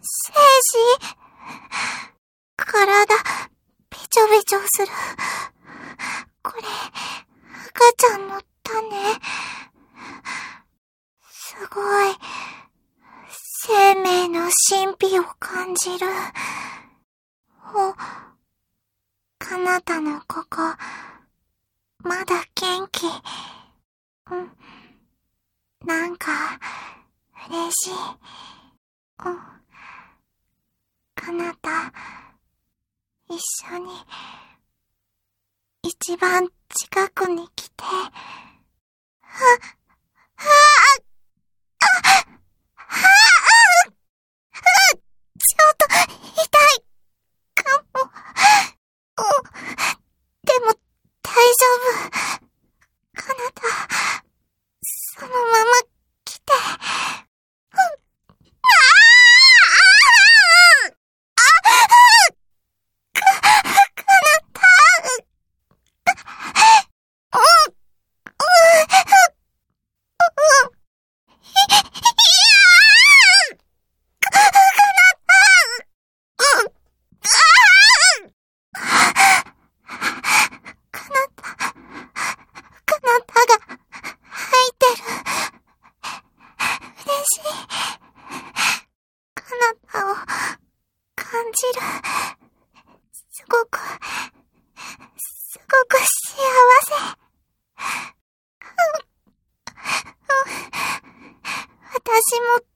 精子。体、べちょべちょする。これ、赤ちゃんの種。すごい、生命の神秘を感じる。かなたのここ、まだ元気。なんか、嬉しい。かなた、一緒に、一番近くに来て。ちょっと、痛い。かも。でも、大丈夫。かなた、そのまま来て。すごく幸せ。私も